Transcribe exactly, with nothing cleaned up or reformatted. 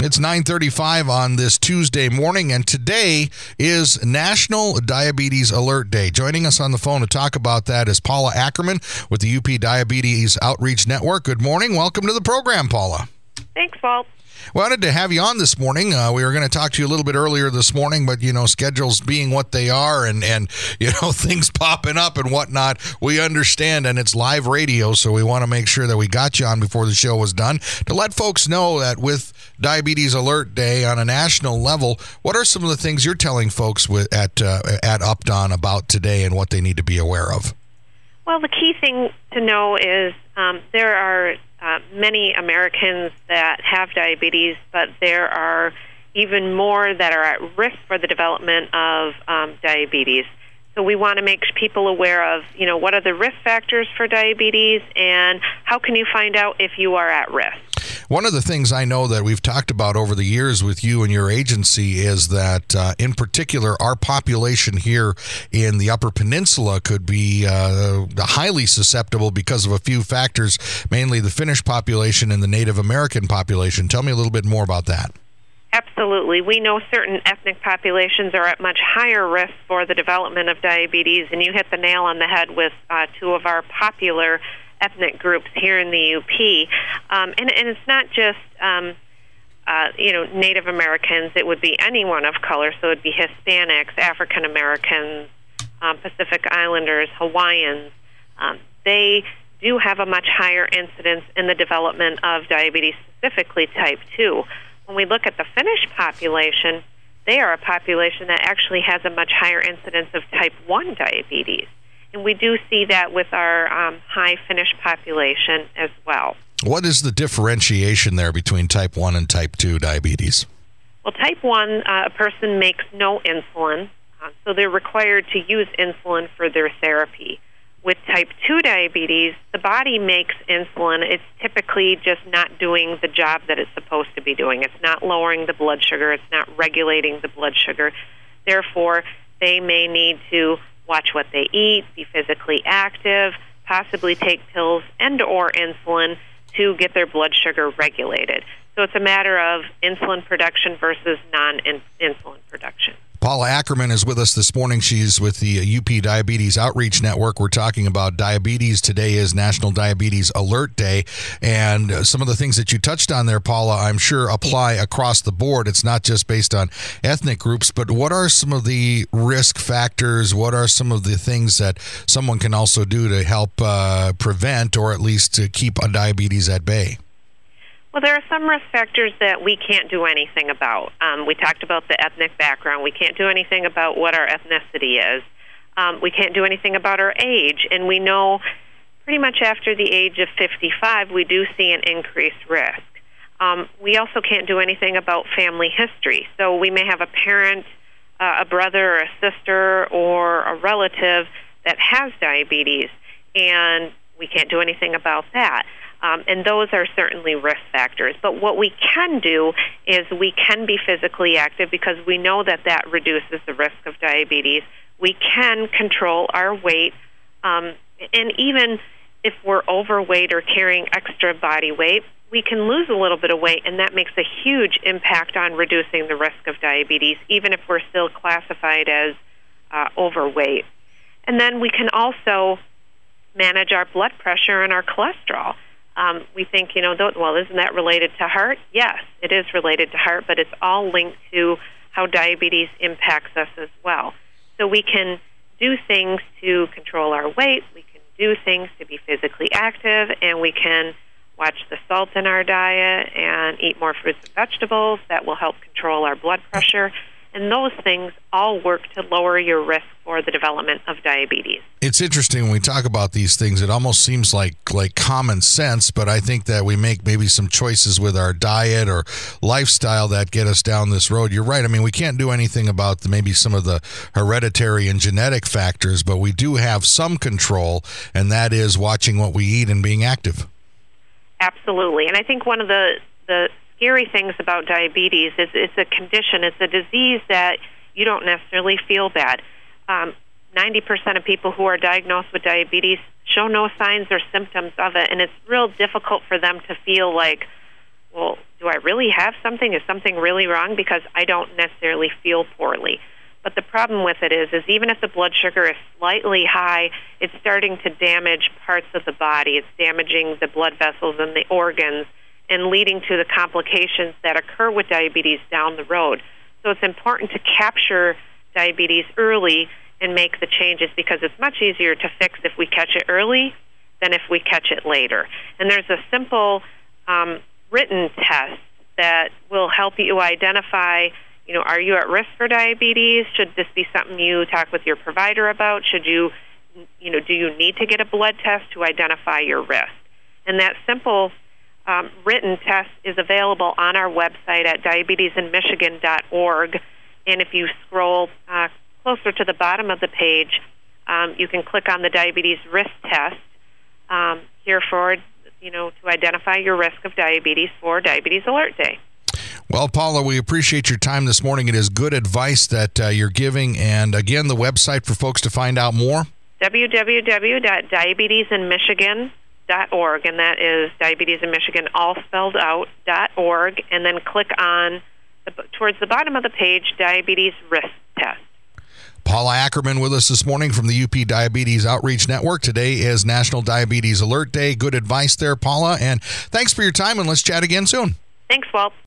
It's nine thirty-five on this Tuesday morning, and today is National Diabetes Alert Day. Joining us on the phone to talk about that is Paula Ackerman with the U P Diabetes Outreach Network. Good morning. Welcome to the program, Paula. Thanks, Walt. Wanted to have you on this morning. Uh, we were going to talk to you a little bit earlier this morning, but, you know, schedules being what they are and, and, you know, things popping up and whatnot, we understand, and it's live radio, so we want to make sure that we got you on before the show was done to let folks know that with Diabetes Alert Day on a national level, what are some of the things you're telling folks with, at, uh, at Upton about today and what they need to be aware of? Well, the key thing to know is um, there are Uh, many Americans that have diabetes, but there are even more that are at risk for the development of um, diabetes. So we want to make people aware of, you know, what are the risk factors for diabetes and how can you find out if you are at risk. One of the things I know that we've talked about over the years with you and your agency is that, uh, in particular, our population here in the Upper Peninsula could be uh, highly susceptible because of a few factors, mainly the Finnish population and the Native American population. Tell me a little bit more about that. Absolutely. We know certain ethnic populations are at much higher risk for the development of diabetes, and you hit the nail on the head with uh, two of our popular ethnic groups here in the U P. Um, and, and it's not just, um, uh, you know, Native Americans. It would be anyone of color, so it would be Hispanics, African Americans, um, Pacific Islanders, Hawaiians. Um, they do have a much higher incidence in the development of diabetes, specifically type two. When we look at the Finnish population, they are a population that actually has a much higher incidence of type one diabetes. And we do see that with our um, high Finnish population as well. What is the differentiation there between type one and type two diabetes? Well, type one, uh, a person makes no insulin, uh, so they're required to use insulin for their therapy. With type two diabetes, the body makes insulin. It's typically just not doing the job that it's supposed to be doing. It's not lowering the blood sugar. It's not regulating the blood sugar. Therefore, they may need to watch what they eat, be physically active, possibly take pills and or insulin to get their blood sugar regulated. So it's a matter of insulin production versus non-insulin production. Paula Ackerman is with us this morning. She's with the U P Diabetes Outreach Network. We're talking about diabetes. Today is National Diabetes Alert Day. And some of the things that you touched on there, Paula, I'm sure apply across the board. It's not just based on ethnic groups, but what are some of the risk factors? What are some of the things that someone can also do to help uh, prevent or at least to keep a diabetes at bay? Well, there are some risk factors that we can't do anything about. Um, we talked about the ethnic background. We can't do anything about what our ethnicity is. Um, we can't do anything about our age. And we know pretty much after the age of fifty-five, we do see an increased risk. Um, we also can't do anything about family history. So we may have a parent, uh, a brother, or a sister, or a relative that has diabetes, and we can't do anything about that. Um, and those are certainly risk factors. But what we can do is we can be physically active because we know that that reduces the risk of diabetes. We can control our weight. Um, and even if we're overweight or carrying extra body weight, we can lose a little bit of weight, and that makes a huge impact on reducing the risk of diabetes, even if we're still classified as uh, overweight. And then we can also manage our blood pressure and our cholesterol. Um, we think, you know, well, isn't that related to heart? Yes, it is related to heart, but it's all linked to how diabetes impacts us as well. So we can do things to control our weight, we can do things to be physically active, and we can watch the salt in our diet and eat more fruits and vegetables. That will help control our blood pressure. And those things all work to lower your risk for the development of diabetes. It's interesting when we talk about these things, it almost seems like like common sense, but I think that we make maybe some choices with our diet or lifestyle that get us down this road. You're right. I mean, we can't do anything about the, maybe some of the hereditary and genetic factors, but we do have some control, and that is watching what we eat and being active. Absolutely. And I think one of the, the scary things about diabetes is it's a condition, it's a disease that you don't necessarily feel bad. Um, ninety percent of people who are diagnosed with diabetes show no signs or symptoms of it, and it's real difficult for them to feel like, well, do I really have something? Is something really wrong? Because I don't necessarily feel poorly. But the problem with it is, is even if the blood sugar is slightly high, it's starting to damage parts of the body. It's damaging the blood vessels and the organs and leading to the complications that occur with diabetes down the road. So it's important to capture diabetes early and make the changes, because it's much easier to fix if we catch it early than if we catch it later. And there's a simple um, written test that will help you identify, you know, are you at risk for diabetes? Should this be something you talk with your provider about? Should you, you know, do you need to get a blood test to identify your risk? And that simple um, written test is available on our website at diabetes in michigan dot org. And if you scroll uh, closer to the bottom of the page, um, you can click on the diabetes risk test um, here for, you know, to identify your risk of diabetes for Diabetes Alert Day. Well, Paula, we appreciate your time this morning. It is good advice that uh, you're giving. And again, the website for folks to find out more? w w w dot diabetes in michigan dot org, and that is Diabetes in Michigan, all spelled out, dot org, and then click on, the, towards the bottom of the page, Diabetes Risk Test. Paula Ackerman with us this morning from the U P Diabetes Outreach Network. Today is National Diabetes Alert Day. Good advice there, Paula, and thanks for your time, and let's chat again soon. Thanks, Walt.